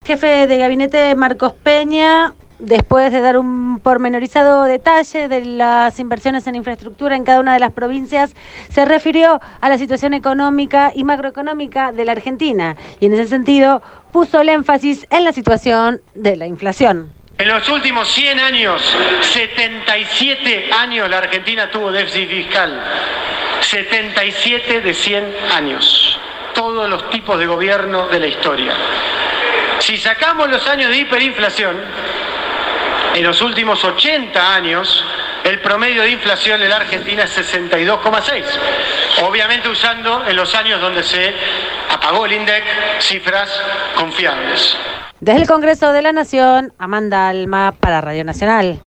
jefe de gabinete Marcos Peña, después de dar un pormenorizado detalle de las inversiones en infraestructura en cada una de las provincias, se refirió a la situación económica y macroeconómica de la Argentina y en ese sentido puso el énfasis en la situación de la inflación. En los últimos 100 años, 77 años la Argentina tuvo déficit fiscal. 77 de 100 años. Todos los tipos de gobierno de la historia. Si sacamos los años de hiperinflación, en los últimos 80 años, el promedio de inflación en la Argentina es 62,6. Obviamente usando en los años donde se apagó el INDEC cifras confiables. Desde el Congreso de la Nación, Amanda Alma para Radio Nacional.